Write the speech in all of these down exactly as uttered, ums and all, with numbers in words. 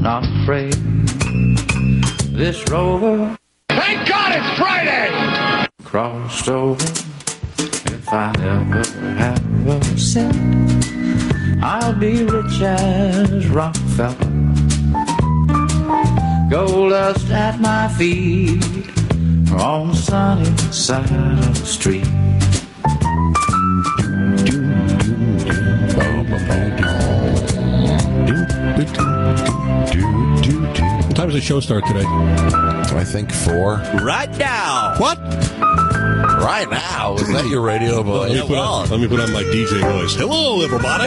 not afraid. This rover, thank God it's Friday! Crossed over. If I ever have a cent, I'll be rich as Rockefeller. Gold dust at my feet on the sunny side of the street. What time does the show start today? I think four. Right now. What? Right now? Is that your radio voice? Let me put on, let me put on my D J voice. Hello, everybody.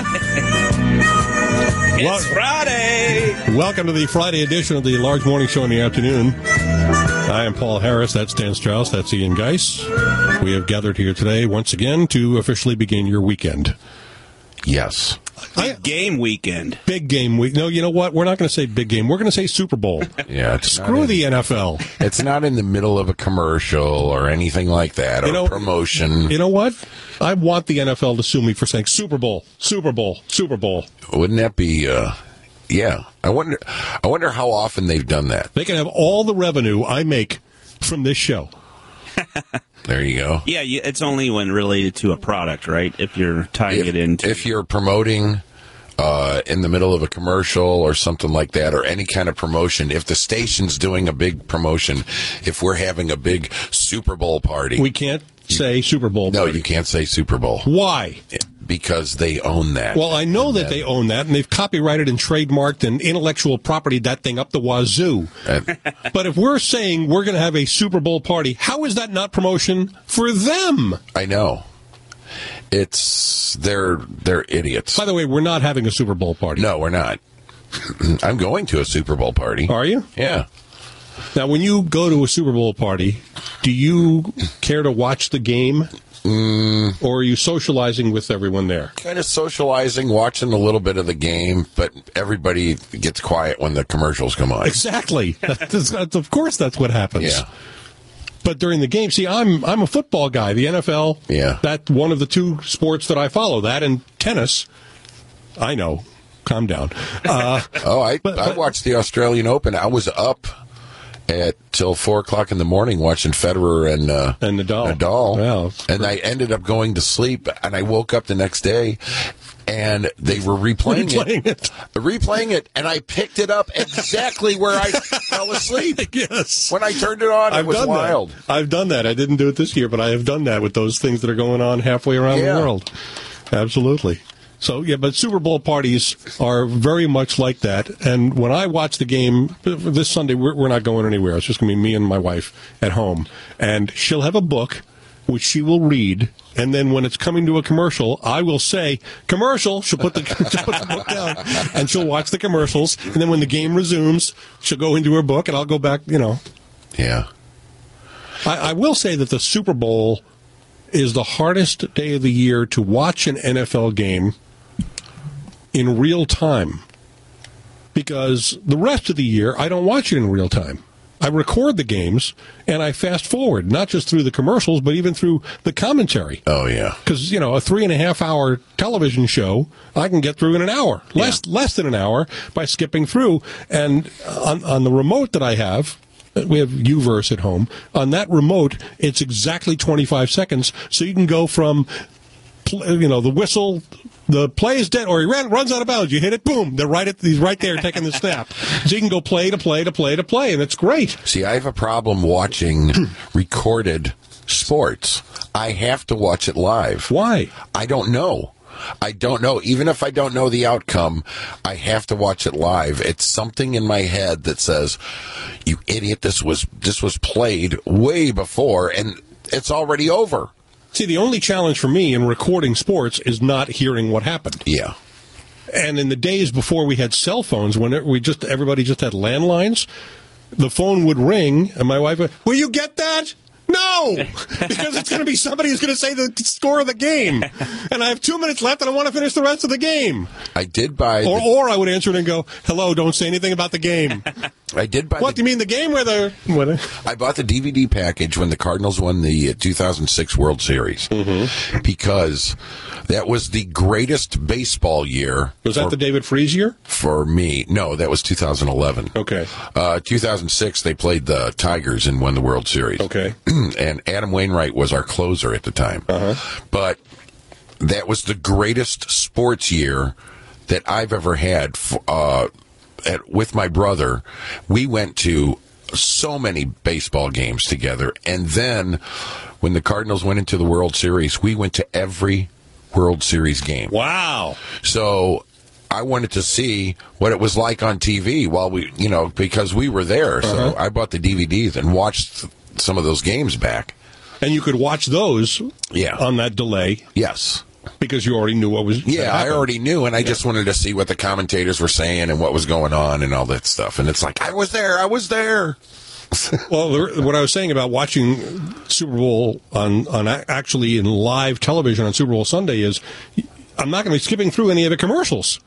It's well, Friday. Welcome to the Friday edition of the Large Morning Show in the afternoon. I am Paul Harris. That's Dan Strauss. That's Ian Geis. We have gathered here today once again to officially begin your weekend. Yes. Big game weekend. Big game week. No, you know what? We're not going to say big game. We're going to say Super Bowl. Yeah. It's Screw in, the N F L. It's not in the middle of a commercial or anything like that, or you know, promotion. You know what? I want the N F L to sue me for saying Super Bowl, Super Bowl, Super Bowl. Wouldn't that be... Uh, yeah. I wonder, I wonder how often they've done that. They can have all the revenue I make from this show. There you go. Yeah, it's only when related to a product, right? If you're tying if, it into... If you're promoting uh, in the middle of a commercial or something like that, or any kind of promotion, if the station's doing a big promotion, if we're having a big Super Bowl party... We can't say Super Bowl No, party. you can't say Super Bowl. Why? Because they own that. Well, I know and that then, they own that, and they've copyrighted and trademarked and intellectual property that thing up the wazoo. And, but if we're saying we're going to have a Super Bowl party, how is that not promotion for them? I know. It's they're they're idiots. By the way, we're not having a Super Bowl party. No, we're not. I'm going to a Super Bowl party. Are you? Yeah. Now, when you go to a Super Bowl party, do you care to watch the game? Mm, or are you socializing with everyone there? Kind of socializing, watching a little bit of the game, but everybody gets quiet when the commercials come on. Exactly. That's, that's, of course, that's what happens. Yeah. But during the game, see, I'm I'm a football guy. The N F L, yeah, that's one of the two sports that I follow. That and tennis. I know. Calm down. Uh, oh, I but, I but, watched the Australian Open. I was up at till four o'clock in the morning watching Federer and uh, and Nadal. Nadal, wow. And I ended up going to sleep. And I woke up the next day, and they were replaying, replaying it. it, replaying it, and I picked it up exactly where I fell asleep. Yes, when I turned it on, it I've was done wild. That. I've done that. I didn't do it this year, but I have done that with those things that are going on halfway around yeah. the world. Absolutely. So, yeah, but Super Bowl parties are very much like that. And when I watch the game this Sunday, we're, we're not going anywhere. It's just going to be me and my wife at home. And she'll have a book, which she will read. And then when it's coming to a commercial, I will say, commercial. She'll put the, she'll put the book down, and she'll watch the commercials. And then when the game resumes, she'll go into her book, and I'll go back, you know. Yeah. I, I will say that the Super Bowl is the hardest day of the year to watch an N F L game in real time, because the rest of the year I don't watch it in real time. I record the games and I fast forward, not just through the commercials, but even through the commentary. Oh yeah, because you know a three and a half hour television show I can get through in an hour, less yeah. less than an hour by skipping through. And on on the remote that I have. We have Uverse at home. On that remote, it's exactly twenty-five seconds, so you can go from, you know, the whistle, the play is dead, or he ran, runs out of bounds. You hit it, boom, they're right at, he's right there taking the snap. So you can go play to play to play to play, and it's great. See, I have a problem watching recorded sports. I have to watch it live. Why? I don't know. I don't know. Even if I don't know the outcome, I have to watch it live. It's something in my head that says, "You idiot! This was this was played way before, and it's already over." See, the only challenge for me in recording sports is not hearing what happened. Yeah. And in the days before we had cell phones, when we just everybody just had landlines, the phone would ring, and my wife would, "Will you get that?" No, because it's going to be somebody who's going to say the score of the game, and I have two minutes left, and I want to finish the rest of the game. I did buy, or the, or I would answer it and go, "Hello, don't say anything about the game." I did buy. What the, do you mean the game where the? What? I bought the D V D package when the Cardinals won the uh, two thousand six World Series Mm-hmm. because that was the greatest baseball year. Was that for, the David Freese year? for me? No, that was two thousand eleven. Okay. Uh, two thousand six, they played the Tigers and won the World Series. Okay. And Adam Wainwright was our closer at the time. Uh-huh. But that was the greatest sports year that I've ever had. For, uh, at, with my brother, we went to so many baseball games together. And then when the Cardinals went into the World Series, we went to every World Series game. Wow. So I wanted to see what it was like on T V while we, you know, because we were there. So Uh-huh. I bought the D V Ds and watched some of those games back. And you could watch those Yeah. on that delay Yes. because you already knew what was Yeah, I happened. already knew, and I just wanted to see what the commentators were saying and what was going on and all that stuff. And it's like, I was there, I was there. Well, the- what I was saying about watching Super Bowl on, on a- actually in live television on Super Bowl Sunday is I'm not going to be skipping through any of the commercials.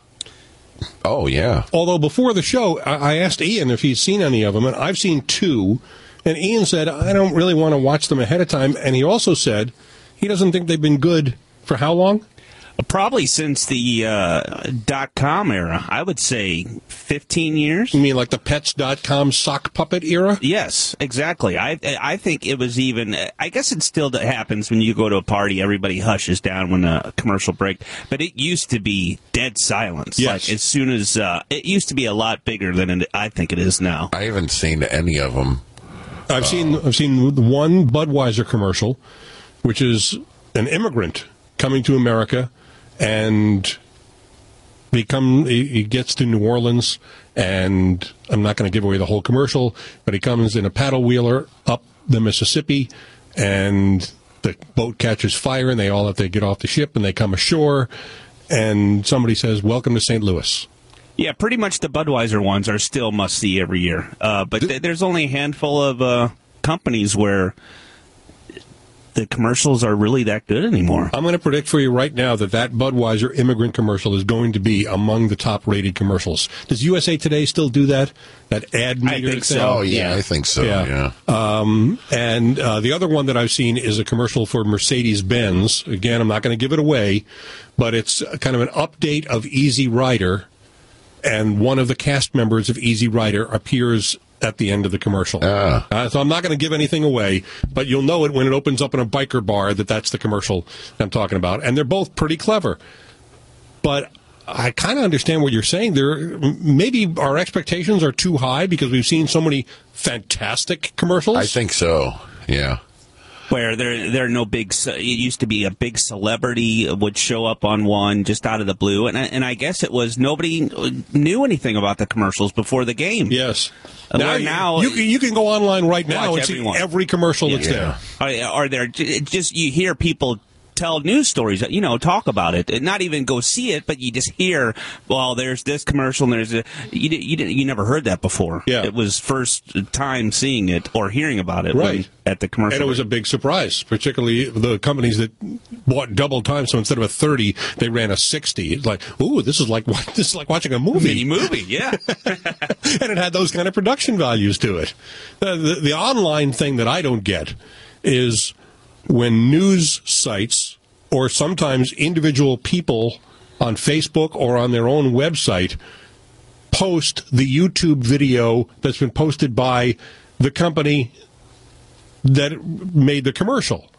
Oh, yeah. Although before the show, I, I asked Ian if he'd seen any of them, and I've seen two. And Ian said, I don't really want to watch them ahead of time. And he also said he doesn't think they've been good for how long? Probably since the uh, dot-com era. I would say fifteen years. You mean like the pets dot com sock puppet era? Yes, exactly. I I think it was even. I guess it still happens when you go to a party. Everybody hushes down when a commercial break. But it used to be dead silence. Yes. Like as soon as uh, it used to be a lot bigger than it, I think it is now. I haven't seen any of them. I've seen I've seen one Budweiser commercial, which is an immigrant coming to America, and he come he, he gets to New Orleans, and I'm not going to give away the whole commercial, but he comes in a paddle wheeler up the Mississippi, and the boat catches fire, and they all have to get off the ship, and they come ashore, and somebody says, "Welcome to Saint Louis." Yeah, pretty much the Budweiser ones are still must-see every year. Uh, but th- there's only a handful of uh, companies where the commercials are really that good anymore. I'm going to predict for you right now that that Budweiser immigrant commercial is going to be among the top-rated commercials. Does U S A Today still do that? That ad meter I think thing? so. Oh, yeah, Yeah. I think so, Yeah. yeah. Um, and uh, the other one that I've seen is a commercial for Mercedes-Benz. Again, I'm not going to give it away, but it's kind of an update of Easy Rider, and one of the cast members of Easy Rider appears at the end of the commercial. Ah. Uh, so I'm not going to give anything away, but you'll know it when it opens up in a biker bar that that's the commercial I'm talking about. And they're both pretty clever. But I kind of understand what you're saying. There, maybe our expectations are too high because we've seen so many fantastic commercials. I think so, yeah. Where there there are no big. ce- It used to be a big celebrity would show up on one just out of the blue, and I, and I guess it was nobody knew anything about the commercials before the game. Yes. Uh, Now, where you, now- you, can, you can go online right now Watch and see everyone. every commercial that's Yeah. there. Are, are there j- just you hear people tell news stories, you know, talk about it, and not even go see it, but you just hear, well, there's this commercial, and there's a you di- you didn't you never heard that before. Yeah. It was first time seeing it or hearing about it, Right. when, at the commercial. And it was a big surprise, particularly the companies that bought double time. So instead of a thirty, they ran a sixty. It's like, ooh, this is like this is like watching a movie. mini movie, yeah. And it had those kind of production values to it. The, the, the online thing that I don't get is when news sites or sometimes individual people on Facebook or on their own website post the YouTube video that's been posted by the company that made the commercial.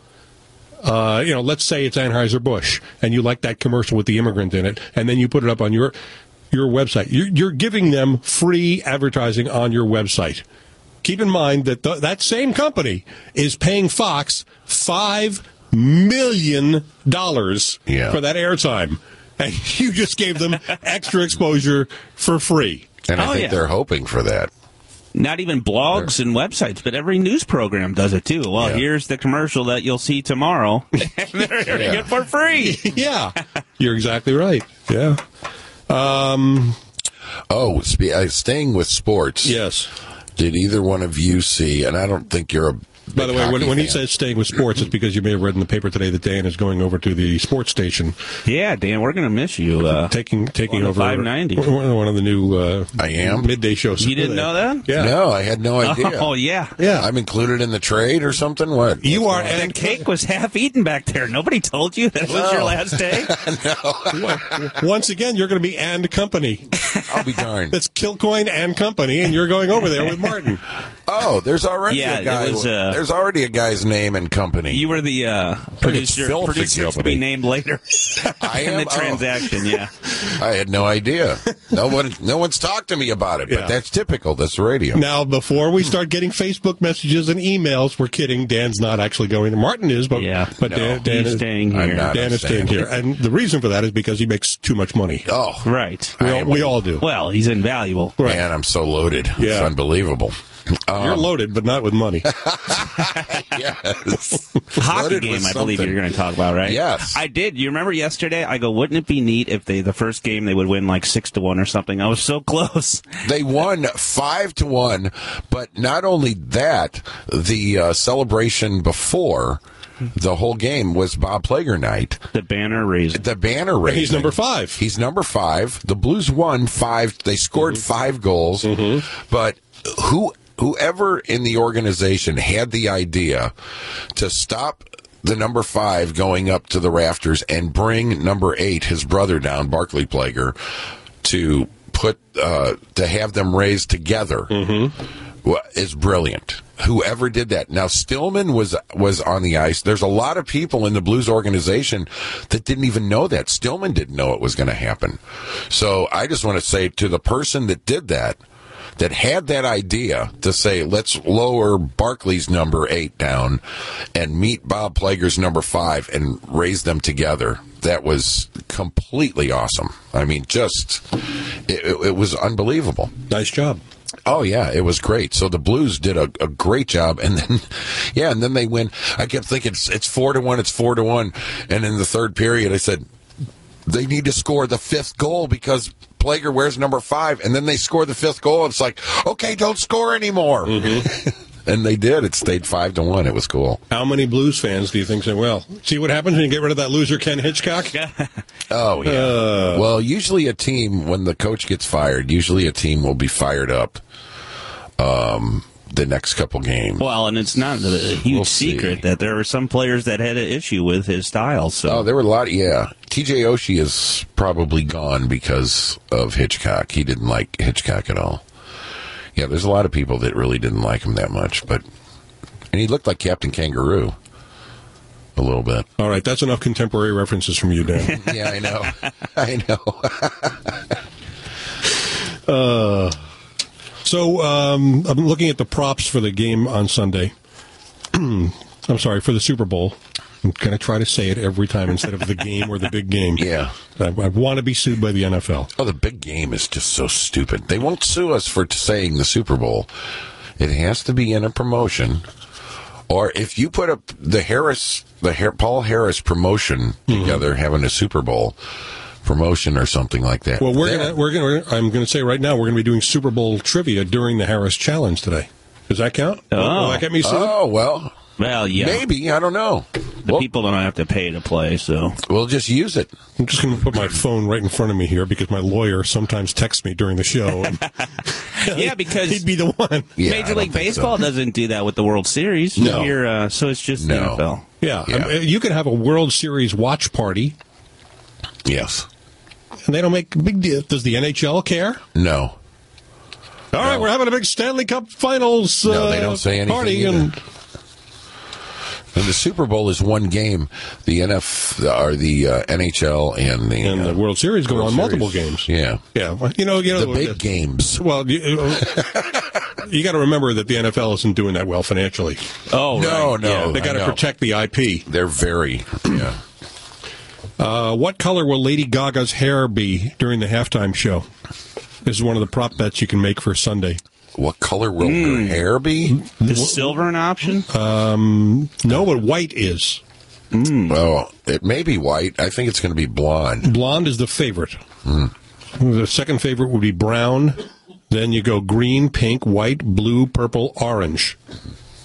Uh, you know, let's say it's Anheuser-Busch, and you like that commercial with the immigrant in it, and then you put it up on your your website. You're, you're giving them free advertising on your website. Keep in mind that th- that same company is paying Fox five million dollars Yeah. for that airtime, and you just gave them extra exposure for free. And I Oh, think yeah. they're hoping for that. Not even blogs and websites, but every news program does it too. Well, Yeah. here's the commercial that you'll see tomorrow. And they're hearing Yeah. it for free. Yeah, you're exactly right. Yeah. Um, Oh, spe- uh, staying with sports. yes. Did either one of you see, and I don't think you're a By the way, when, hockey when he fan. says staying with sports, it's because you may have read in the paper today that Dan is going over to the sports station, Yeah, Dan, we're going to miss you. Uh, taking taking On the over five ninety. one one of the new uh, I am? midday shows. You didn't know that? Yeah. No, I had no idea. Oh, yeah. Yeah. I'm included in the trade or something? What? You are The and cake was half eaten back there. Nobody told you that was your No. last day? once again, you're going to be and company. I'll be darned. That's Kilcoyne and company, and you're going over there with Martin. Oh, there's already Yeah, a guy. it was, uh, there's already a guy's name and company. You were the uh, producer, filthy producer to company. be named later I in am? the Oh. transaction, yeah. I had no idea. No one, no one's talked to me about it. But Yeah. that's typical. That's radio. Now, before we start getting Facebook messages and emails, we're kidding. Dan's not actually going. Martin is, but Yeah. but No, Dan, Dan He's is staying I'm here. not. Dan is staying here, and the reason for that is because he makes too much money. Oh, Right. We I all, am- we all do. Well, he's invaluable. Right. man, I'm so loaded. It's Yeah. unbelievable. You're Um, loaded, but not with money. yes. Hockey Loaded game, with I believe something. you're going to talk about, right? Yes. I did. You remember yesterday? I go, wouldn't it be neat if they the first game they would win like six to one or something? I was so close. They won five to one, but not only that, the uh, celebration before the whole game was Bob Plager night. The banner raised. The banner raising. He's number five. He's number five. The Blues won five. They scored five goals, but who whoever in the organization had the idea to stop the number five going up to the rafters and bring number eight, his brother, down, Barclay Plager, to put uh, to have them raised together wa- is brilliant. Whoever did that. Now Stillman was was on the ice. There's a lot of people in the Blues organization that didn't even know that. Stillman didn't know it was going to happen. So I just want to say to the person that did that, that had that idea to say, let's lower Barkley's number eight down and meet Bob Plager's number five and raise them together. That was completely awesome. I mean, just, it, it, it was unbelievable. Nice job. Oh, yeah, it was great. So the Blues did a, a great job. And then, yeah, and then they win. I kept thinking, it's, it's four to one, it's four to one. And in the third period, I said, they need to score the fifth goal because Plager wears number five. And then they score the fifth goal. It's like, okay, don't score anymore. And they did. It stayed five to one. It was cool. How many Blues fans do you think say, well, see what happens when you get rid of that loser Ken Hitchcock? Oh, yeah. Uh. Well, usually a team, when the coach gets fired, usually a team will be fired up um, the next couple games. Well, and it's not a huge We'll see. secret that there were some players that had an issue with his style. So Oh, there were a lot. Yeah. T J Oshie is probably gone because of Hitchcock. He didn't like Hitchcock at all. Yeah, there's a lot of people that really didn't like him that much. But and he looked like Captain Kangaroo a little bit. All right, that's enough contemporary references from you, Dan. Yeah, I know. I know. uh, so um, I'm looking at the props for the game on Sunday. I'm sorry, for the Super Bowl. I'm going to try to say it every time instead of the game or the big game. Yeah. I, I want to be sued by the N F L. Oh, the big game is just so stupid. They won't sue us for t- saying the Super Bowl. It has to be in a promotion. Or if you put up the Harris, the Har- Paul Harris promotion together, having a Super Bowl promotion or something like that. Well, we're then- gonna we're gonna I'm gonna say right now we're gonna be doing Super Bowl trivia during the Harris Challenge today. Does that count? Oh. Will that get me sued? Oh, well, well, yeah, maybe. I don't know. the Well, people don't have to pay to play. So we'll just use it. I'm just going to put my phone right in front of me here because my lawyer sometimes texts me during the show. And yeah, because he'd be the one. Yeah, I Major don't League think Baseball so. doesn't do that with the World Series. No. You're, uh, so it's just the No. N F L. Yeah, Yeah. um, you can have a World Series watch party, Yes. and they don't make a big deal. Does the N H L care? No. All right, we're having a big Stanley Cup Finals uh, No, they don't say anything party, either. and And the Super Bowl is one game. The N F or the uh, N H L and the, and uh, the World Series go World on multiple Series. games. Yeah. Yeah, well, you know, you know The big games. Well, you, you got to remember that the N F L isn't doing that well financially. Oh No, right. no. Yeah. They got I to know. protect the I P. They're very. Yeah. Uh, what color will Lady Gaga's hair be during the halftime show? This is one of the prop bets you can make for Sunday. What color will her hair be? Is silver an option? No, but white is. Oh, it may be white. I think it's going to be blonde. Blonde is the favorite. The second favorite would be brown. Then you go green, pink, white, blue, purple, orange.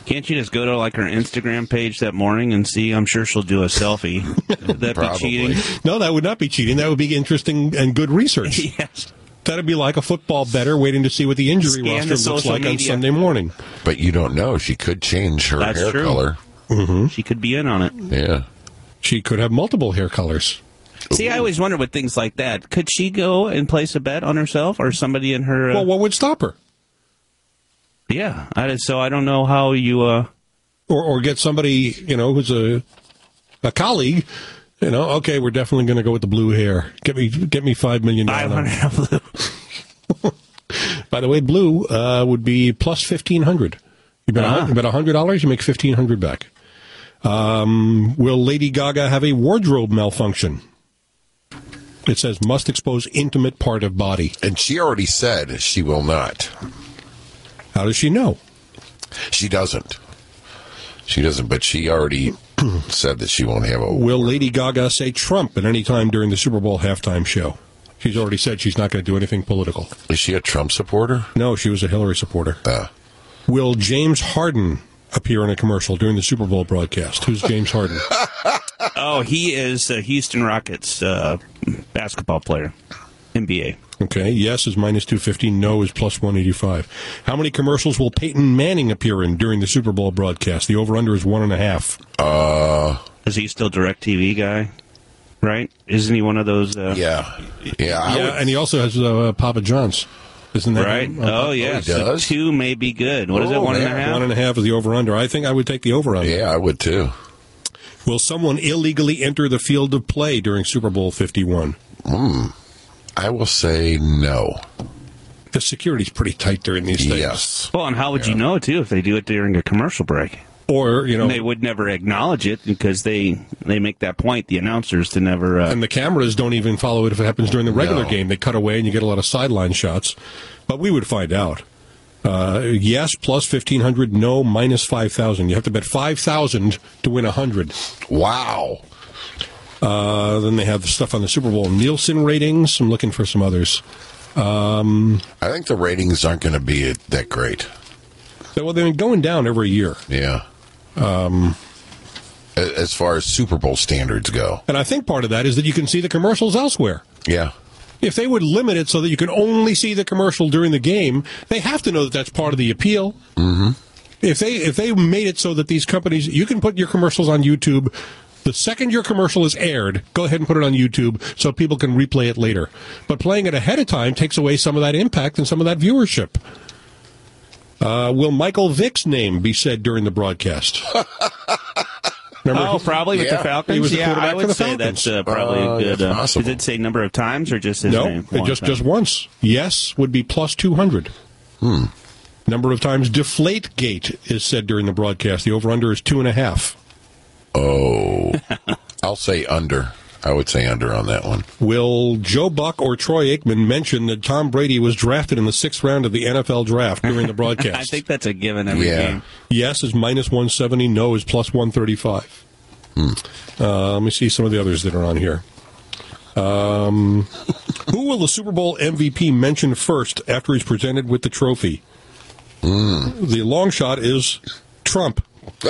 Can't you just go to like her Instagram page that morning and see? I'm sure she'll do a selfie. Would that Probably. be cheating? No, that would not be cheating. That would be interesting and good research. Yes. That'd be like a football bettor waiting to see what the injury Scan roster the looks social like on media. Sunday morning. But you don't know. She could change her That's hair true. color. Mm-hmm. She could be in on it. Yeah. She could have multiple hair colors. See, I always wonder with things like that. Could she go and place a bet on herself or somebody in her? Uh, Well, what would stop her? yeah. I, so I don't know how you. Uh, Or, or get somebody, you know, who's a a colleague, you know, okay, we're definitely going to go with the blue hair. Get me get me five million five dollars. hundred blue. By the way, blue uh, would be plus fifteen hundred. You bet, Ah. you bet one hundred dollars, you make fifteen hundred back. Um, will Lady Gaga have a wardrobe malfunction? It says must expose intimate part of body. And she already said she will not. How does she know? She doesn't. She doesn't, but she already said that she won't have a... Will Lady Gaga say Trump at any time during the Super Bowl halftime show? She's already said she's not going to do anything political. Is she a Trump supporter? No, she was a Hillary supporter. Uh, Will James Harden appear in a commercial during the Super Bowl broadcast? Who's James Harden? Oh, he is a Houston Rockets uh, basketball player, N B A. Okay, yes is minus two fifty, no is plus one eighty-five. How many commercials will Peyton Manning appear in during the Super Bowl broadcast? The over-under is one and a half. uh, Is he still DirecTV guy? Right? Isn't he one of those? Uh, yeah. Yeah, I Yeah, would- and he also has uh, Papa John's. Isn't that Right? him? Oh, Uh, yeah. he So does? two may be good. What is it, Oh, one and a man. half? One and a half is the over-under. I think I would take the over-under. yeah, I would too. Will someone illegally enter the field of play during Super Bowl fifty-one? I will say no. The security's pretty tight during these things. Yes. Well, and how would you know, too, if they do it during a commercial break? Or, you know, They would never acknowledge it because they they make that point, the announcers, to never... Uh, and the cameras don't even follow it if it happens during the regular No. game. They cut away and you get a lot of sideline shots. But we would find out. Uh, yes, plus fifteen hundred. No, minus five thousand. You have to bet five thousand to win one hundred. Wow. Uh, then they have the stuff on the Super Bowl Nielsen ratings. I'm looking for some others. Um, I think the ratings aren't going to be that great. well, they've been going down every year. Yeah. Um, as far as Super Bowl standards go. And I think part of that is that you can see the commercials elsewhere. Yeah. If they would limit it so that you can only see the commercial during the game, they have to know that that's part of the appeal. Mm-hmm. If they if they made it so that these companies, you can put your commercials on YouTube. The second your commercial is aired, go ahead and put it on YouTube so people can replay it later. But playing it ahead of time takes away some of that impact and some of that viewership. Uh, will Michael Vick's name be said during the broadcast? Remember, oh, probably with Yeah. the Falcons? He was the yeah, quarterback I for would the say Falcons. that's uh, probably Uh, a good... that's Uh, possible. does it say number of times or just his no, name? it One just time? just once. Yes would be plus two hundred. Hmm. Number of times Deflategate is said during the broadcast. The over-under is two and a half. Oh. I'll say under. I would say under on that one. Will Joe Buck or Troy Aikman mention that Tom Brady was drafted in the sixth round of the N F L draft during the broadcast? I think that's a given every Yeah. game. Yes is minus one seventy. No is plus one thirty-five. Hmm. Uh, let me see some of the others that are on here. Um, who will the Super Bowl M V P mention first after he's presented with the trophy? Hmm. The long shot is Trump.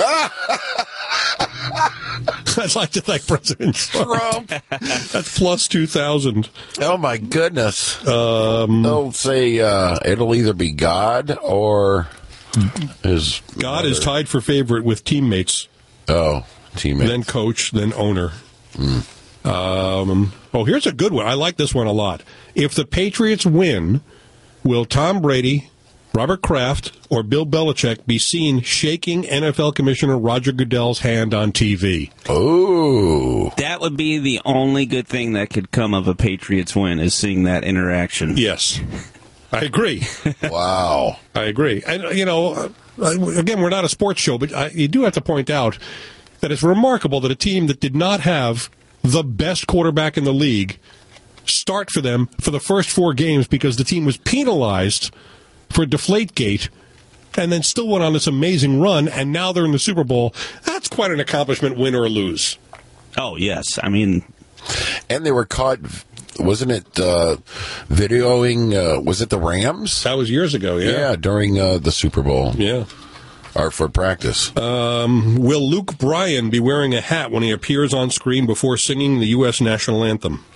I'd like to thank President Trump. Trump. That's plus two thousand. Oh, my goodness. Um, They'll say uh, it'll either be God or his... God is mother. tied for favorite with teammates, Oh, teammate. then coach, then owner. Um, oh, here's a good one. I like this one a lot. If the Patriots win, will Tom Brady, Robert Kraft, or Bill Belichick be seen shaking N F L Commissioner Roger Goodell's hand on T V? Oh. That would be the only good thing that could come of a Patriots win is seeing that interaction. Yes. I agree. Wow. I agree. And, you know, uh, again, we're not a sports show, but I, you do have to point out that it's remarkable that a team that did not have the best quarterback in the league start for them for the first four games because the team was penalized for Deflategate and then still went on this amazing run, and now they're in the Super Bowl. That's quite an accomplishment, win or lose. Oh, yes. I mean, And they were caught, wasn't it uh, videoing, uh, was it the Rams? That was years ago, yeah. Yeah, during uh, the Super Bowl. Yeah. or for practice. Um, will Luke Bryan be wearing a hat when he appears on screen before singing the U S national anthem?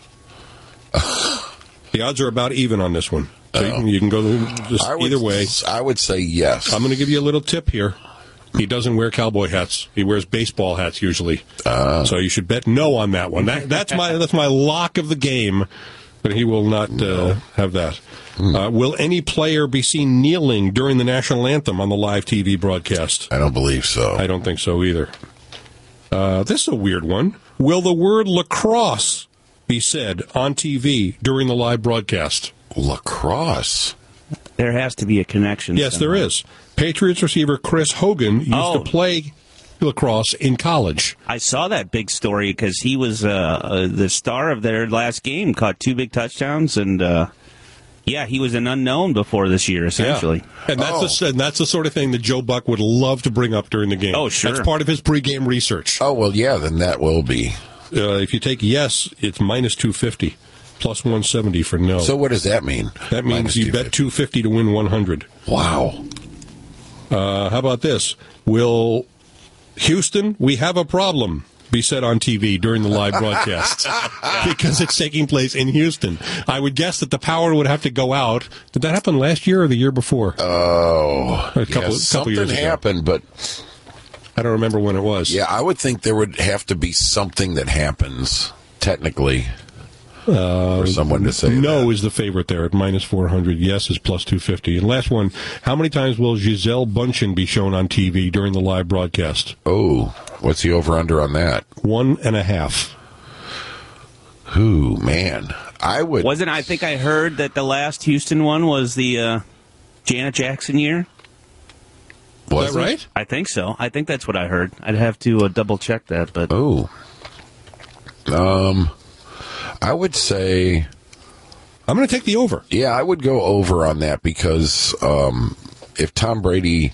The odds are about even on this one. So you, can, you can go just I would, either way. I would say yes. I'm going to give you a little tip here. He doesn't wear cowboy hats. He wears baseball hats usually. Uh, so you should bet no on that one. That, that's my that's my lock of the game. But he will not uh, have that. Mm. Uh, will any player be seen kneeling during the national anthem on the live T V broadcast? I don't believe so. I don't think so either. Uh, this is a weird one. Will the word lacrosse be said on T V during the live broadcast? Lacrosse? There has to be a connection. Yes, somewhere. there is. Patriots receiver Chris Hogan used oh. to play lacrosse in college. I saw that big story because he was uh, uh, the star of their last game, caught two big touchdowns, and uh, yeah, he was an unknown before this year, essentially. Yeah. And that's, oh. the, and that's the sort of thing that Joe Buck would love to bring up during the game. Oh, sure. That's part of his pregame research. Oh, well, yeah, then that will be. Uh, if you take yes, it's minus two fifty, plus one seventy for no. So what does that mean? That means minus you bet two fifty to win one hundred. Wow. Uh, how about this? Will Houston, we have a problem, be said on T V during the live broadcast? Because it's taking place in Houston. I would guess that the power would have to go out. Did that happen last year or the year before? Oh. A couple, yeah, couple years ago. Something happened, but I don't remember when it was. Yeah, I would think there would have to be something that happens, technically, uh, for someone to say no that. Is the favorite there at minus four hundred. Yes is plus two fifty. And last one, how many times will Gisele Bundchen be shown on T V during the live broadcast? Oh, what's the over-under on that? One and a half. Ooh, man. I would... Wasn't, I think I heard that the last Houston one was the uh, Janet Jackson year? Was that right? I think so. I think that's what I heard. I'd have to uh, double check that, but oh, um, I would say I'm going to take the over. Yeah, I would go over on that because um, if Tom Brady,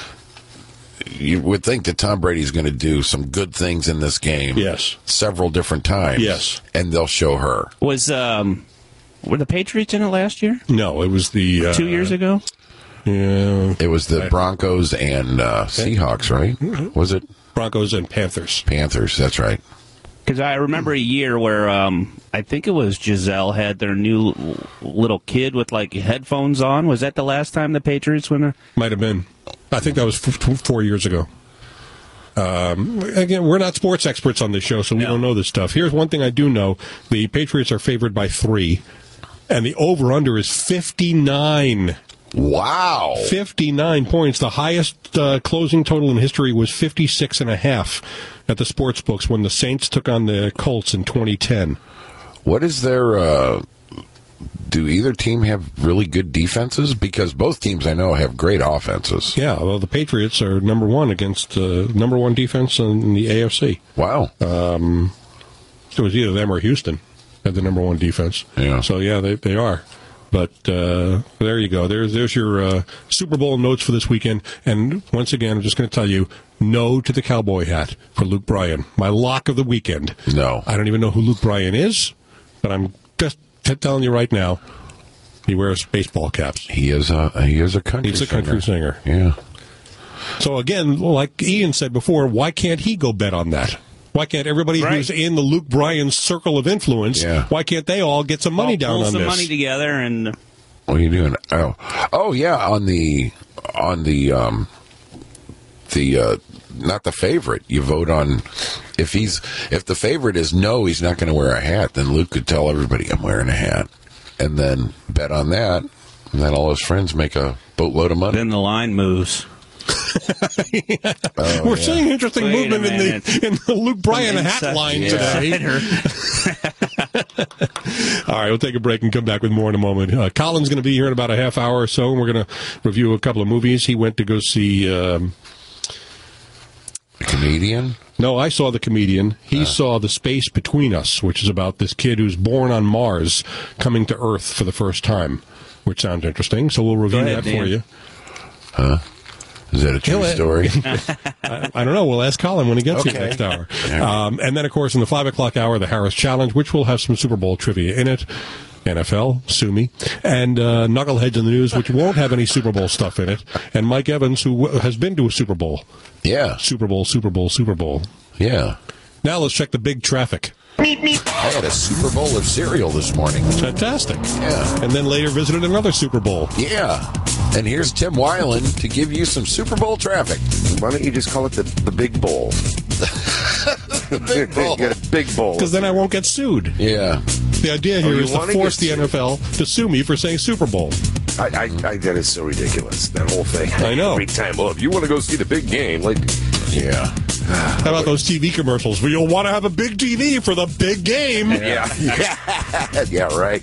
you would think that Tom Brady's going to do some good things in this game. Yes, several different times. Yes, and they'll show her. Was um, were the Patriots in it last year? No, it was the uh, two years ago. Yeah, it was the Broncos and uh, Seahawks, right? Was it Broncos and Panthers? Panthers, that's right. Because I remember a year where um, I think it was Giselle had their new little kid with like headphones on. Was that the last time the Patriots went? Might have been. I think that was f- four years ago. Um, again, we're not sports experts on this show, so we no. don't know this stuff. Here's one thing I do know: the Patriots are favored by three, and the over/under is fifty-nine. Wow. fifty-nine points. The highest uh, closing total in history was fifty-six and a half at the sports books when the Saints took on the Colts in twenty ten. What is their, uh, do either team have really good defenses? Because both teams I know have great offenses. Yeah, well, the Patriots are number one against uh, number one defense in the A F C. Wow. Um, it was either them or Houston had the number one defense. Yeah. So, yeah, they, they are. But uh, there you go. There's there's your uh, Super Bowl notes for this weekend. And once again, I'm just going to tell you, no to the cowboy hat for Luke Bryan. My lock of the weekend. No. I don't even know who Luke Bryan is, but I'm just t- telling you right now, he wears baseball caps. He is a he is a country He's a singer. country singer. Yeah. So again, like Ian said before, why can't he go bet on that? Why can't everybody right. who's in the Luke Bryan circle of influence, yeah. why can't they all get some money I'll down pull on some this? money together and... What are you doing? Oh, oh yeah, on the, on the, um, the, uh, not the favorite. You vote on, if he's, if the favorite is no, he's not going to wear a hat, then Luke could tell everybody, I'm wearing a hat. And then bet on that, and then all his friends make a boatload of money. Then the line moves. yeah. oh, We're yeah. seeing interesting Wait movement in the in the Luke Bryan hat inside, line yeah. today. All right, we'll take a break and come back with more in a moment. Uh, Colin's going to be here in about a half hour or so, and we're going to review a couple of movies. He went to go see... Um, The Comedian? No, I saw The Comedian. He uh. saw The Space Between Us, which is about this kid who's born on Mars coming to Earth for the first time, which sounds interesting. So we'll review ahead, that Dan. for you. Huh? Is that a true story? I, I don't know. We'll ask Colin when he gets okay. here next hour. Um, and then, of course, in the five o'clock hour, the Harris Challenge, which will have some Super Bowl trivia in it. N F L, sue me, and uh, Knuckleheads in the News, which won't have any Super Bowl stuff in it, and Mike Evans, who w- has been to a Super Bowl. Yeah. Super Bowl, Super Bowl, Super Bowl. Yeah. Now let's check the big traffic. I had a Super Bowl of cereal this morning. Fantastic. Yeah. And then later visited another Super Bowl. Yeah. And here's Tim Weiland to give you some Super Bowl traffic. Why don't you just call it the, the Big Bowl? The Big Bowl. Get a Big Bowl. Because then I won't get sued. Yeah. The idea here Oh, you is to wanna force get the N F L to sue me for saying Super Bowl. I, I, I, that is so ridiculous, that whole thing. I know. Every time, well, if you want to go see the big game, like, Yeah. How about those T V commercials? Well, you'll want to have a big T V for the big game. yeah, yeah, yeah, right.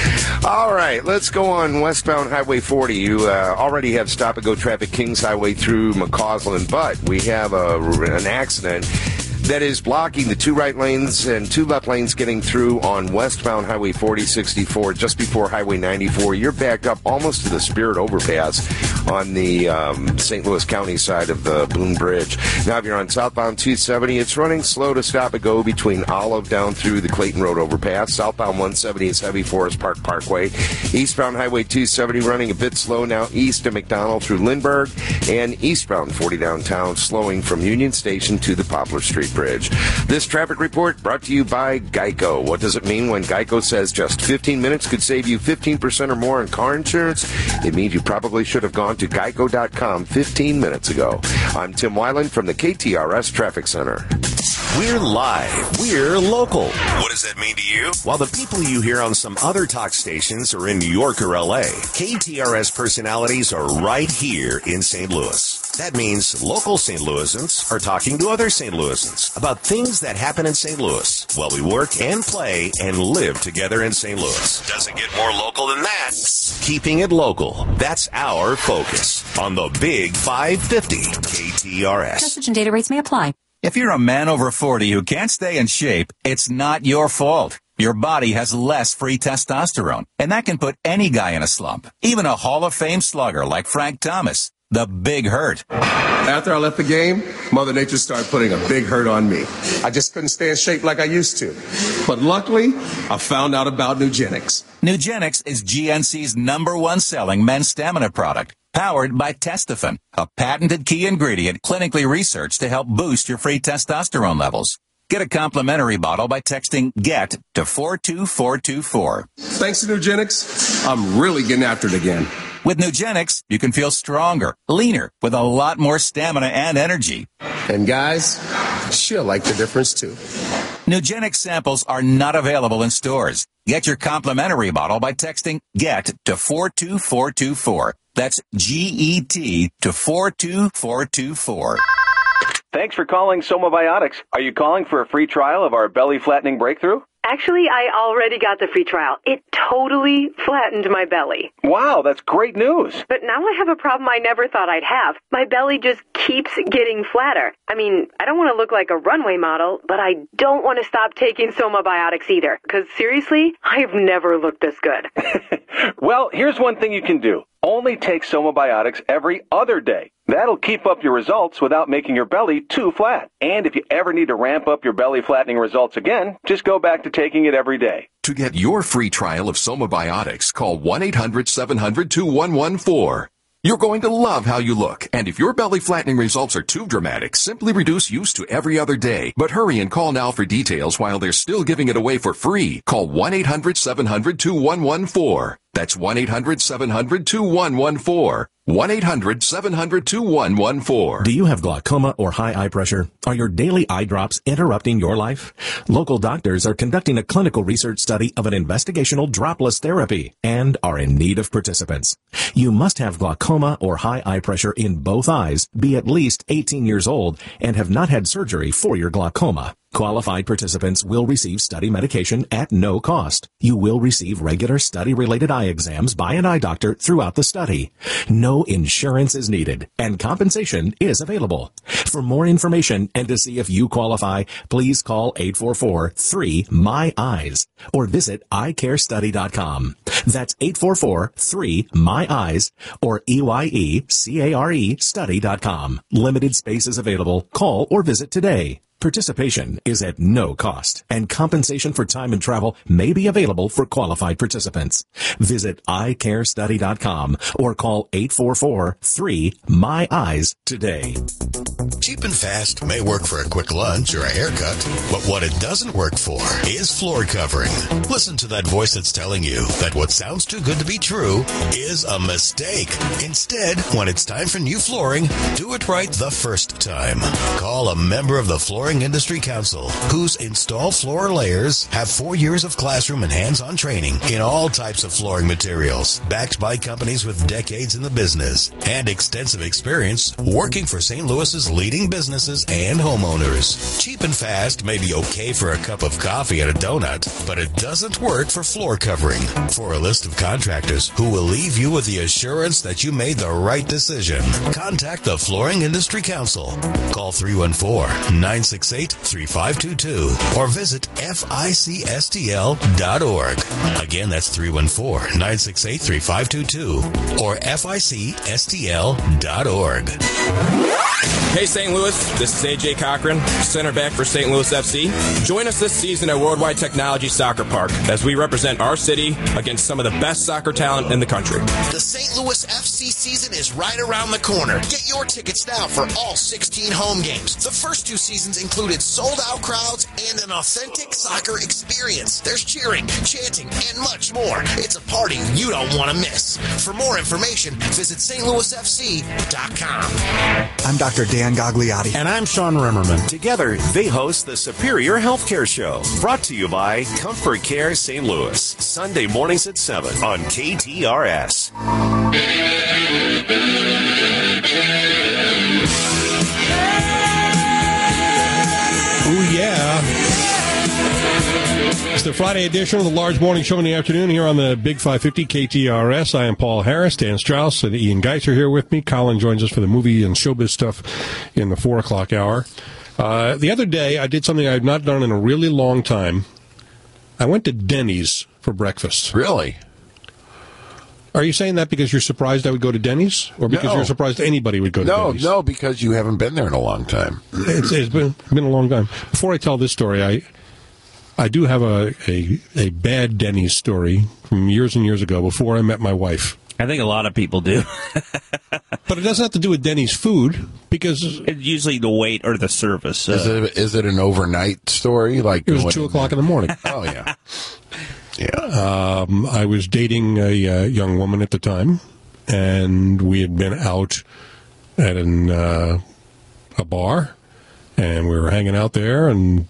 All right, let's go on westbound Highway forty. You uh, already have stop-and-go traffic Kings Highway through McCausland, but we have a, an accident that is blocking the two right lanes and two left lanes getting through on westbound Highway forty sixty-four just before Highway ninety-four. You're backed up almost to the Spirit Overpass on the um, Saint Louis County side of the Boone Bridge. Now, if you're on southbound two seventy, it's running slow to stop and go between Olive down through the Clayton Road overpass. Southbound one seventy is heavy Forest Park Parkway. Eastbound Highway two seventy running a bit slow now east of McDonald through Lindbergh, and eastbound forty downtown slowing from Union Station to the Poplar Street Bridge. This traffic report brought to you by Geico. What does it mean when Geico says just fifteen minutes could save you fifteen percent or more on car insurance? It means you probably should have gone to geico dot com fifteen minutes ago. I'm Tim Weiland from the K T R S Traffic Center. We're live. We're local. What does that mean to you? While the people you hear on some other talk stations are in New York or L A, K T R S personalities are right here in Saint Louis. That means local Saint Louisans are talking to other Saint Louisans about things that happen in Saint Louis while we work and play and live together in Saint Louis. Doesn't get more local than that. Keeping it local. That's our focus on the Big five fifty K T R S. Message and data rates may apply. If you're a man over forty who can't stay in shape, it's not your fault. Your body has less free testosterone, and that can put any guy in a slump, even a Hall of Fame slugger like Frank Thomas. The Big Hurt. After I left the game, Mother Nature started putting a big hurt on me. I just couldn't stay in shape like I used to. But luckily, I found out about Nugenics. Nugenics is G N C's number one selling men's stamina product, powered by Testofen, a patented key ingredient clinically researched to help boost your free testosterone levels. Get a complimentary bottle by texting GET to four two four two four. Thanks to Nugenics, I'm really getting after it again. With Nugenics, you can feel stronger, leaner, with a lot more stamina and energy. And guys, she'll like the difference too. Nugenics samples are not available in stores. Get your complimentary bottle by texting GET to four two four two four. That's G E T to four two four two four. Thanks for calling Somabiotics. Are you calling for a free trial of our belly flattening breakthrough? Actually, I already got the free trial. It totally flattened my belly. Wow, that's great news. But now I have a problem I never thought I'd have. My belly just keeps getting flatter. I mean, I don't want to look like a runway model, but I don't want to stop taking Somabiotics either. Because seriously, I've never looked this good. Well, here's one thing you can do. Only take Somabiotics every other day. That'll keep up your results without making your belly too flat. And if you ever need to ramp up your belly flattening results again, just go back to taking it every day. To get your free trial of Somabiotics, call one eight hundred seven hundred two one one four. You're going to love how you look, and if your belly flattening results are too dramatic, simply reduce use to every other day. But hurry and call now for details while they're still giving it away for free. Call one eight hundred seven hundred two one one four. That's one eight hundred seven hundred two one one four. one eight hundred seven hundred two one one four. Do you have glaucoma or high eye pressure? Are your daily eye drops interrupting your life? Local doctors are conducting a clinical research study of an investigational dropless therapy and are in need of participants. You must have glaucoma or high eye pressure in both eyes, be at least eighteen years old, and have not had surgery for your glaucoma. Qualified participants will receive study medication at no cost. You will receive regular study-related eye exams by an eye doctor throughout the study. No insurance is needed, and compensation is available. For more information and to see if you qualify, please call eight four four three M Y eyes or visit eye care study dot com. That's eight four four three M Y eyes or E Y E C A R E study dot com. Limited space is available. Call or visit today. Participation is at no cost, and compensation for time and travel may be available for qualified participants. Visit i care study dot com or call eight four four, three, M Y eyes today. Cheap and fast may work for a quick lunch or a haircut, but what it doesn't work for is floor covering. Listen to that voice that's telling you that what sounds too good to be true is a mistake. Instead, when it's time for new flooring, do it right the first time. Call a member of the Flooring Industry Council, whose install floor layers have four years of classroom and hands-on training in all types of flooring materials, backed by companies with decades in the business and extensive experience working for Saint Louis's leading businesses and homeowners. Cheap and fast may be okay for a cup of coffee and a donut, but it doesn't work for floor covering. For a list of contractors who will leave you with the assurance that you made the right decision, contact the Flooring Industry Council. Call three one four, nine six eight, three five two two or visit F I C S T L dot org. Again, that's three one four, nine six eight, three five two two or F I C S T L dot org. Hey Saint Louis, this is A J Cochran, center back for Saint Louis F C. Join us this season at Worldwide Technology Soccer Park as we represent our city against some of the best soccer talent in the country. The Saint Louis F C season is right around the corner. Get your tickets now for all sixteen home games. The first two seasons included sold-out crowds and an authentic soccer experience. There's cheering, chanting, and much more. It's a party you don't want to miss. For more information, visit St Louis F C dot com. I'm Doctor Dan Gagliotti. And I'm Sean Rimmerman. Together, they host the Superior Healthcare Show, brought to you by Comfort Care Saint Louis, Sunday mornings at seven on K T R S. Oh, yeah. It's the Friday edition of the Large Morning Show in the afternoon here on the Big five fifty K T R S. I am Paul Harris. Dan Strauss and Ian Geis are here with me. Colin joins us for the movie and showbiz stuff in the four o'clock hour. Uh, the other day, I did something I had not done in a really long time. I went to Denny's for breakfast. Really? Are you saying that because you're surprised I would go to Denny's? Or because No. you're surprised anybody would go to No, Denny's? no, because you haven't been there in a long time. It's, it's been, been a long time. Before I tell this story, I I do have a, a, a bad Denny's story from years and years ago before I met my wife. I think a lot of people do. But it doesn't have to do with Denny's food, because it's usually the wait or the service. Uh, Is it is it an overnight story? Like it was when- two o'clock in the morning. Oh yeah, yeah. Um, I was dating a uh, young woman at the time, and we had been out at an uh, a bar, and we were hanging out there, and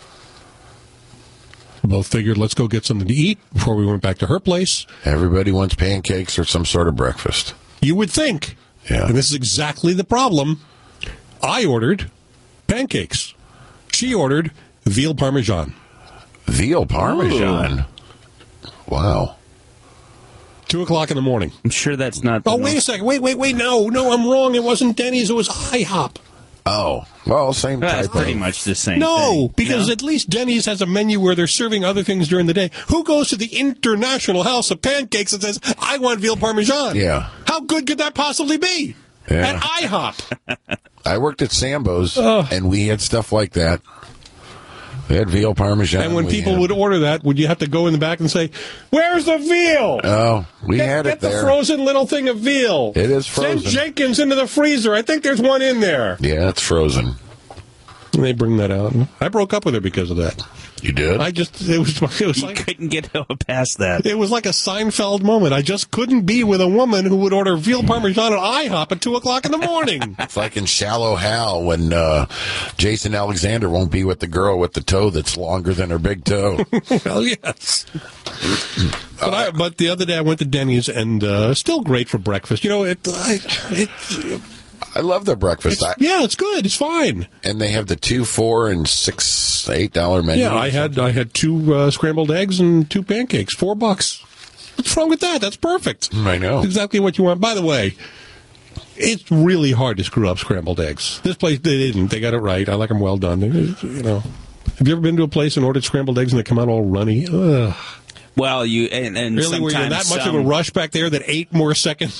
both figured let's go get something to eat before we went back to her place. Everybody wants pancakes or some sort of breakfast. You would think. Yeah. And this is exactly the problem. I ordered pancakes. She ordered veal parmesan. Veal parmesan? Ooh. Wow. Two o'clock in the morning. I'm sure that's not... Oh, wait a second. Wait, wait, wait. No, no, I'm wrong. It wasn't Denny's. It was IHOP. Oh, well, same That's type pretty of... much the same No, thing. because No? at least Denny's has a menu where they're serving other things during the day. Who goes to the International House of Pancakes and says, I want veal parmesan? Yeah. How good could that possibly be? Yeah. At IHOP. I worked at Sambo's, Ugh. and we had stuff like that. We had veal parmesan. And when we people had- would order that, would you have to go in the back and say, where's the veal? Oh, we get, had get it there. the frozen little thing of veal. It is frozen. Send Jenkins into the freezer. I think there's one in there. Yeah, it's frozen. And they bring that out. I broke up with her because of that. You did? I just, it was, it was You like, couldn't get past that. it was like a Seinfeld moment. I just couldn't be with a woman who would order veal parmesan at IHOP at two o'clock in the morning. It's like in Shallow Hal when uh, Jason Alexander won't be with the girl with the toe that's longer than her big toe. Well, yes. But, I, but the other day I went to Denny's, and uh, still great for breakfast. You know, it, I, it, I love their breakfast. it's, I, yeah, it's good. It's fine. and they have the two, four, and six, eight dollar menus. Yeah, I had I had two uh, scrambled eggs and two pancakes, four bucks. What's wrong with that? That's perfect. I know. Exactly what you want. By the way, it's really hard to screw up scrambled eggs. This place, they didn't. They got it right. I like them well done. They, you know, have you ever been to a place and ordered scrambled eggs and they come out all runny? Ugh. Well, you and, and Really, were you in sometimes that much some, of a rush back there that eight more seconds?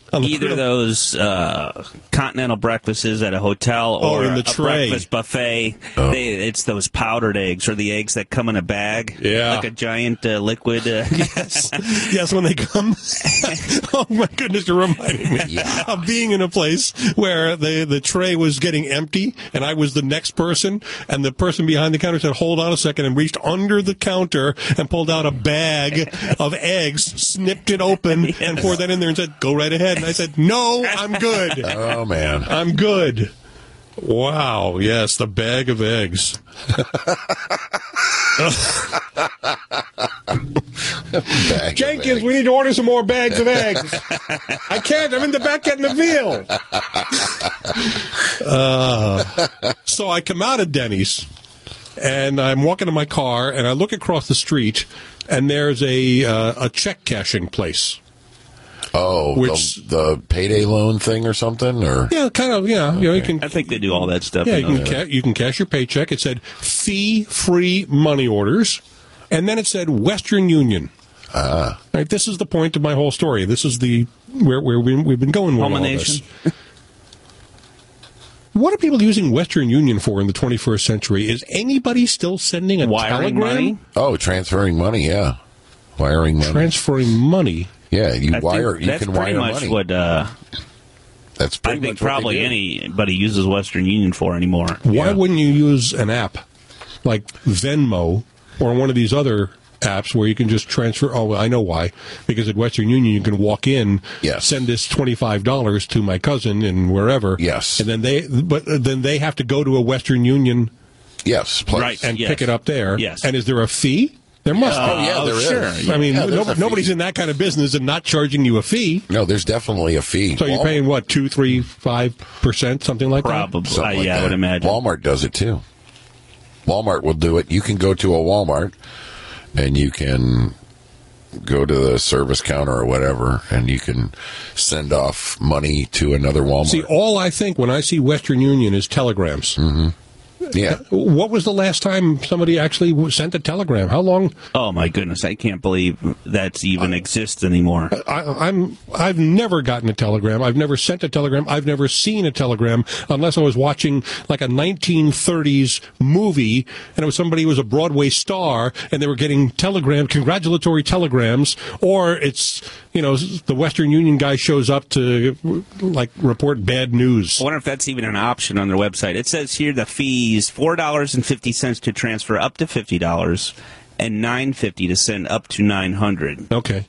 Either grill. those uh, continental breakfasts at a hotel Oh, or in the a tray. breakfast buffet. Oh. They, it's those powdered eggs or the eggs that come in a bag. Yeah. Like a giant uh, liquid. Uh, yes. Yes, when they come. Oh, my goodness, you're reminding me Yeah. of being in a place where the, the tray was getting empty, and I was the next person, and the person behind the counter said, hold on a second, and reached under the counter and pulled out a bag of eggs, snipped it open, and poured that in there and said, go right ahead. And I said, no, I'm good. Oh, man. I'm good. Wow, yes, the bag of eggs. Bag Jenkins, we need to order some more bags of eggs. I can't. I'm in the back getting the veal. Uh, so I come out of Denny's, and I'm walking to my car, and I look across the street, and there's a uh, a check cashing place. Oh, Which- the, the payday loan thing or something? Or Yeah, kind of. Yeah, you know, you can. I think they do all that stuff. Yeah, in you can those- ca- you can cash your paycheck. It said fee-free money orders, and then it said Western Union. Ah, Right, this is the point of my whole story. This is the where where we, we've been going with all this. Culmination. What are people using Western Union for in the twenty-first century? Is anybody still sending a Wiring telegram? money? oh, transferring money. Yeah, wiring money. Transferring money. yeah, you I think wire. You that's can pretty wire much money. what uh, That's I pretty think much what they probably do. anybody uses Western Union for anymore. Why Yeah. wouldn't you use an app like Venmo or one of these other apps where you can just transfer? Oh, well, I know why. Because at Western Union, you can walk in, Yes. send this twenty-five dollars to my cousin and wherever. Yes. And then they, but then they have to go to a Western Union Yes, plus. Right. and Yes. pick it up there. Yes. And is there a fee? There must Oh, be. yeah, there is. sure. I mean, Yeah, there's no, a fee. nobody's in that kind of business and not charging you a fee. No, there's definitely a fee. So you're Walmart- paying what, two, three, five percent, something like Probably. something Uh, like yeah, I that. would imagine. Walmart does it too. Walmart will do it. You can go to a Walmart and you can go to the service counter or whatever, and you can send off money to another Walmart. that? See, all I think when I see Western Union is telegrams. Mm-hmm. Yeah. What was the last time somebody actually w- sent a telegram? How long? Oh my goodness, I can't believe that even exists anymore. I, I'm I've never gotten a telegram. I've never sent a telegram. I've never seen a telegram unless I was watching like a nineteen thirties movie and it was somebody who was a Broadway star and they were getting telegram congratulatory telegrams, or it's you know the Western Union guy shows up to like report bad news. I wonder if that's even an option on their website. It says here the fees four dollars and fifty cents to transfer up to fifty dollars, and nine fifty to send up to nine hundred. Okay.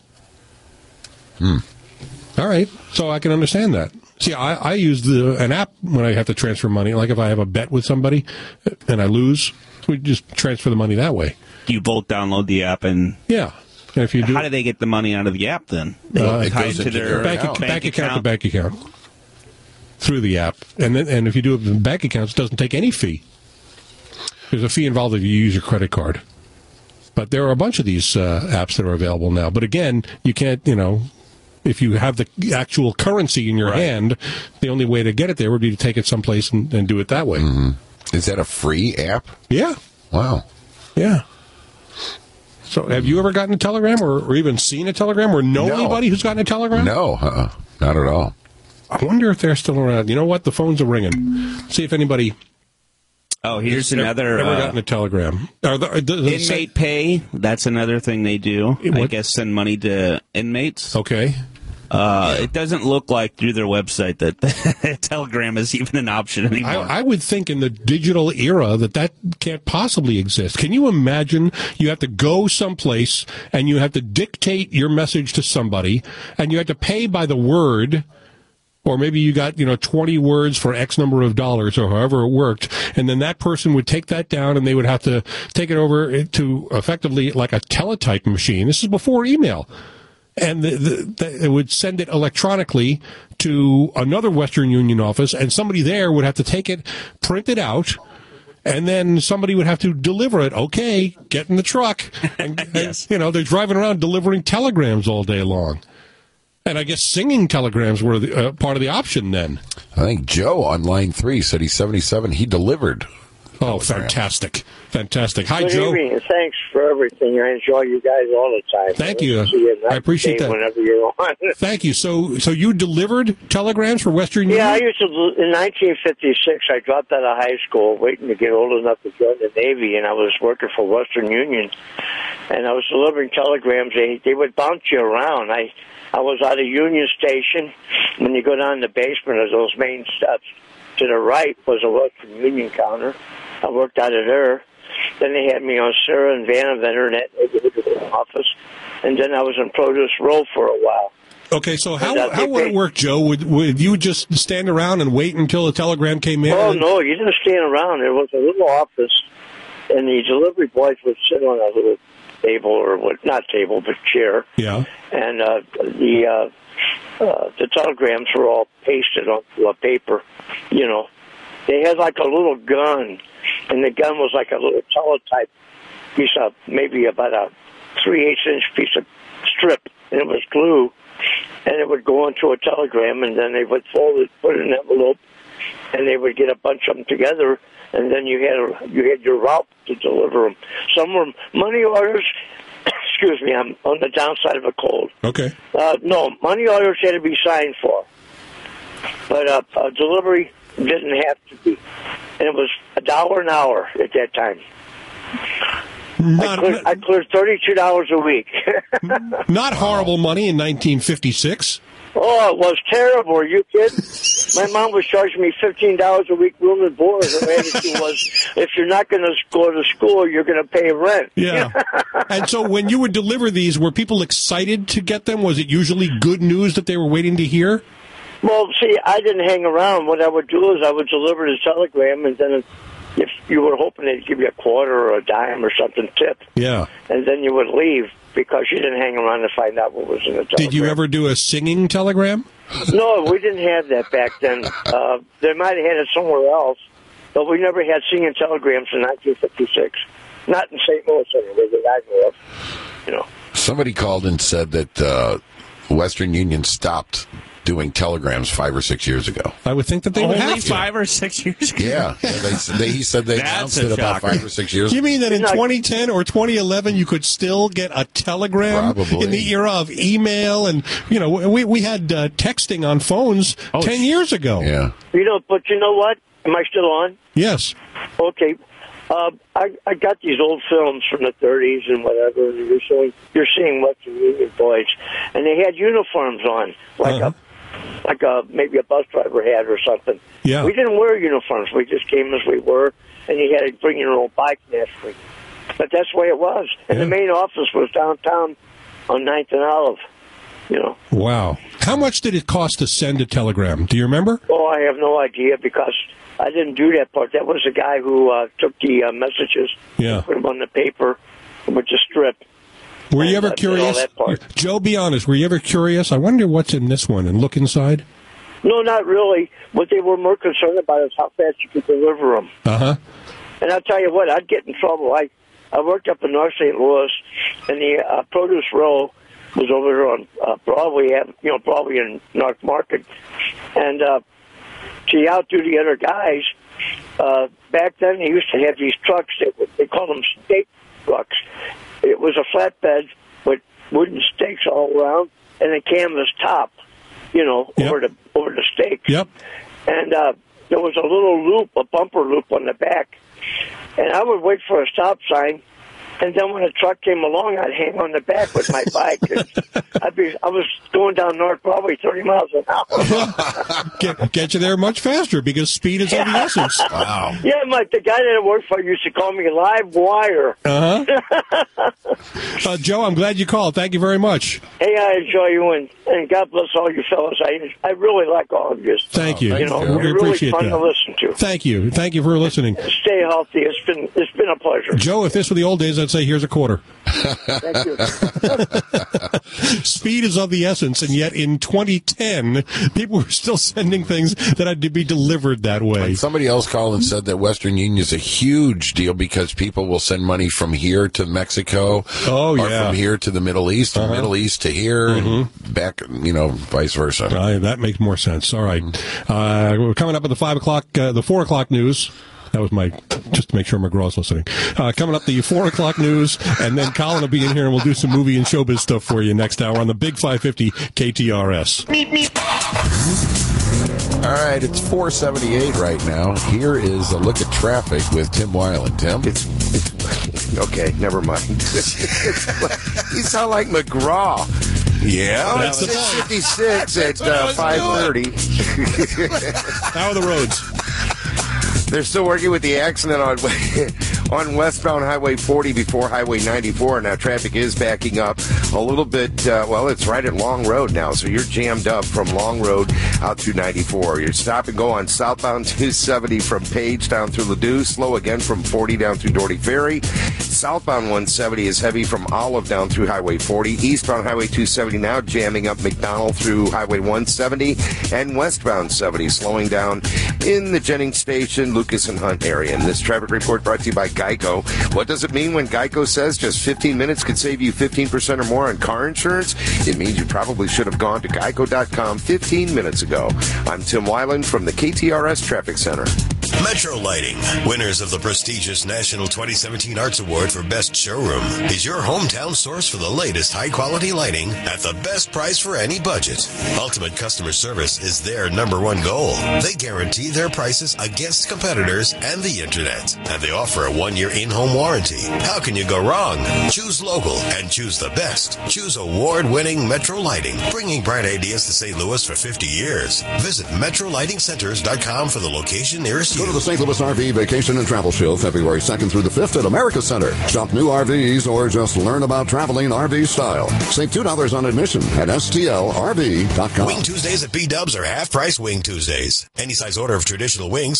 Hmm. All right. So I can understand that. See, I, I use the an app when I have to transfer money. Like if I have a bet with somebody and I lose, we just transfer the money that way. You both download the app, and Yeah. And if you do, how do they get the money out of the app then? They Uh, it tie goes it to into their their bank, account. bank, bank account to account. bank account through the app, and then, and if you do it with bank accounts, it doesn't take any fee. There's a fee involved if you use your credit card. But there are a bunch of these uh, apps that are available now. But again, you can't, you know, if you have the actual currency in your Right. hand, the only way to get it there would be to take it someplace and, and do it that way. Mm-hmm. Is that a free app? Yeah, Wow. yeah. So have you ever gotten a telegram or, or even seen a telegram or know No. anybody who's gotten a telegram? No, uh-uh. Not at all. I wonder if they're still around. You know what? The phones are ringing. See if anybody Oh, here's has another ever uh, gotten a telegram. Are the, does it say- inmate pay. That's another thing they do. I What? guess send money to inmates. Okay. Uh, it doesn't look like through their website that Telegram is even an option anymore. I, I would think in the digital era that that can't possibly exist. Can you imagine you have to go someplace and you have to dictate your message to somebody and you have to pay by the word, or maybe you got, you know, twenty words for X number of dollars or however it worked, and then that person would take that down and they would have to take it over to effectively like a teletype machine. This is before email. And the, the, the, it would send it electronically to another Western Union office, and somebody there would have to take it, print it out, and then somebody would have to deliver it. Okay, get in the truck. And, Yes. and, you know, they're driving around delivering telegrams all day long. And I guess singing telegrams were the, uh, part of the option then. I think Joe on line three said he's seventy-seven. He delivered Oh, fantastic. Fantastic. Hi, Good Joe. evening, and thanks for everything. I enjoy you guys all the time. Thank I you. see you I appreciate that. Whenever you're on. Thank you. So, so you delivered telegrams for Western Union? Yeah, I used to. In nineteen fifty-six, I dropped out of high school, waiting to get old enough to join the Navy, and I was working for Western Union, and I was delivering telegrams. They they would bounce you around. I I was at a Union Station. When you go down the basement of those main steps, to the right was a Western Union counter. I worked out of there. Then they had me on Sarah and Vanaventer in that neighborhood office, and then I was in Produce Row for a while. Okay, so how And, uh, how they would it paid- work, Joe? Would would you just stand around and wait until a telegram came in? Oh, no, you didn't stand around. There was a little office, and the delivery boys would sit on a little table, or what, not table, but chair. Yeah. And uh, the uh, uh, the telegrams were all pasted onto a paper, you know. They had like a little gun, and the gun was like a little teletype piece of, maybe about a three-eighths inch piece of strip, and it was glue, and it would go into a telegram, and then they would fold it, put it in an envelope, and they would get a bunch of them together, and then you had a, you had your route to deliver them. Some were money orders. Excuse me, I'm on the downside of a cold. Okay. Uh, no, money orders had to be signed for, but uh, uh, delivery didn't have to be, and it was a dollar an hour at that time. I cleared, I cleared thirty-two dollars a week. Not horrible money in nineteen fifty-six. Oh, it was terrible. Are you kidding? My mom was charging me fifteen dollars a week room and board. Her attitude was, if you're not going to go to school, you're going to pay rent. Yeah. And so when you would deliver these, were people excited to get them? Was it usually good news that they were waiting to hear? Well, see, I didn't hang around. What I would do is I would deliver the telegram, and then if you were hoping they'd give you a quarter or a dime or something tip, Yeah. and then you would leave because you didn't hang around to find out what was in the telegram. Did you ever do a singing telegram? No, we didn't have that back then. Uh, they might have had it somewhere else, but we never had singing telegrams in nineteen fifty-six. Not in Saint Louis, anyway, that I know of. You know. Somebody called and said that uh, Western Union stopped doing telegrams five or six years ago. I would think that they would Only have to. five or six years ago. Yeah, yeah they, they, he said they That's announced a it about shocker. five or six years You ago. mean that in twenty ten or twenty eleven you could still get a telegram? Probably. In the era of email and, you know, we we had uh, texting on phones Oh, ten years ago. Yeah. You know, but you know what? Am I still on? Yes. Okay. Uh, I I got these old films from the thirties and whatever, and you're seeing you're seeing Western Union boys, and they had uniforms on, like Uh-huh. a like a maybe a bus driver had or something. Yeah. We didn't wear uniforms. We just came as we were, and you had to bring your own bike naturally. But that's the way it was. And the main office was downtown on Ninth and Olive. You know. Wow. How much did it cost to send a telegram? Do you remember? Oh, I have no idea because I didn't do that part. That was the guy who uh, took the uh, messages, Yeah. put them on the paper with the strip. Were you ever I did all curious? that part. Joe, be honest. Were you ever curious? I wonder what's in this one and look inside. No, not really. What they were more concerned about is how fast you could deliver them. Uh huh. And I'll tell you what, I'd get in trouble. I, I worked up in North Saint Louis, and the uh, Produce Row was over there on uh, Broadway, you know, Broadway and North Market. And uh, to outdo the other guys, uh, back then they used to have these trucks, that would, they called them stake trucks. It was a flatbed with wooden stakes all around and a canvas top, you know, Yep. over the over the stakes. Yep. And uh, there was a little loop, a bumper loop on the back. And I would wait for a stop sign, and then when a truck came along, I'd hang on the back with my bike. And I'd be, I was going down North Broadway thirty miles an hour. Get, get you there much faster because speed is of the essence. Wow. Yeah, my the guy that I worked for used to call me Live Wire. Uh huh. uh, Joe, I'm glad you called. Thank you very much. Hey, I enjoy you, and, and God bless all you fellas. I I really like all of you. Thank you. You know, We you're really appreciate fun that. to listen to. Thank you. Thank you for listening. Stay healthy. It's been it's been a pleasure. Joe, if this were the old days, I'd say here's a quarter. Thank you. Speed is of the essence, and yet in twenty ten, people were still sending things that had to be delivered that way. And somebody else called and said that Western Union is a huge deal because people will send money from here to Mexico, Oh, or yeah. from here to the Middle East, Uh-huh. or Middle East to here, and back, you know, vice versa. Uh, that makes more sense. All right. Uh, we're coming up at the five o'clock, uh, the four o'clock news. That was my, just to make sure McGraw's listening. Uh, coming up, the four o'clock news, and then Colin will be in here, and we'll do some movie and showbiz stuff for you next hour on the Big five fifty K T R S. All right, it's four seventy-eight right now. Here is a look at traffic with Tim Weiland. Tim? It's, it's okay, never mind. It's like, you sound like McGraw. Yeah, oh, that's it's six fifty-six at uh, five thirty. How are the roads? They're still working with the accident on on westbound Highway forty before Highway ninety-four. Now, traffic is backing up a little bit. Uh, well, it's right at Long Road now, so you're jammed up from Long Road out to ninety-four. You're stop and go on southbound two seventy from Page down through Ladue. Slow again from forty down through Doherty Ferry. Southbound one seventy is heavy from Olive down through Highway forty. Eastbound Highway two seventy now jamming up McDonald through Highway one seventy. And westbound seventy slowing down in the Jennings Station, Lucas and Hunt area. And this traffic report brought to you by Geico. What does it mean when Geico says just fifteen minutes could save you fifteen percent or more on car insurance? It means you probably should have gone to geico dot com fifteen minutes ago. I'm Tim Weiland from the K T R S Traffic Center. Metro Lighting, winners of the prestigious National twenty seventeen Arts Award for Best Showroom, is your hometown source for the latest high-quality lighting at the best price for any budget. Ultimate customer service is their number one goal. They guarantee their prices against competitors and the internet, and they offer a one-year in-home warranty. How can you go wrong? Choose local and choose the best. Choose award-winning Metro Lighting, bringing bright ideas to Saint Louis for fifty years. Visit metro lighting centers dot com for the location nearest you. Go to the Saint Louis R V Vacation and Travel Show February second through the fifth at America Center. Shop new R Vs or just learn about traveling R V style. Save two dollars on admission at S T L R V dot com. Wing Tuesdays at B-Dubs are half-price Wing Tuesdays. Any size order of traditional wings